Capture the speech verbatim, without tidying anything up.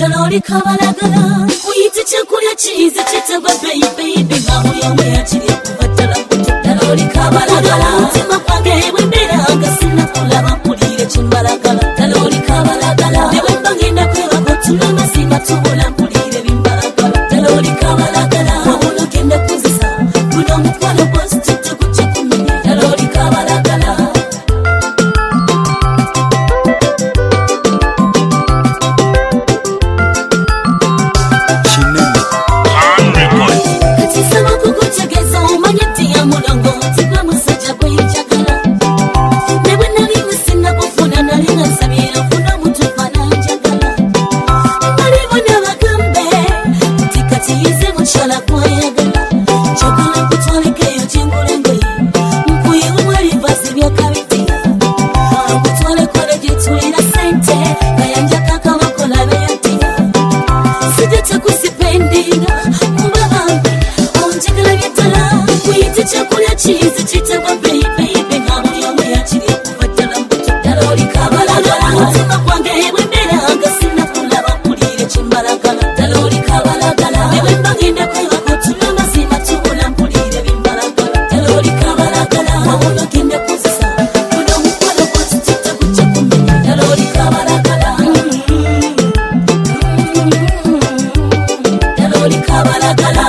Talori kabalagala uyite chakulya chiza chitaba baby baby ngaho yawe yakiriye kuvatala kuto talori kabalagala mutima kwange wembera agasina kulaba mpulire chimbalagala talori kabalagala newe mbangenda kweba kotuna masima tubula mpulire bimbalagala talori kabalagala wabula genda kuzisa kuno mutwalo bosi tete kuche kumenya talori kabalagala Cheese, cheese, baby, baby, ngaho yawe yakiriye kuvatala mbuto talori kabalagala mutima kwange wembera agasina kulaba mpulire chimbalagala talori kabalagala newe mbangenda kweba kotuna masima tubula mpulire bimbalagala talori kabalagala wabula genda kuzisa kuno mukwalo bosi tete kuche kumenya talori kabalagala talori kabalagala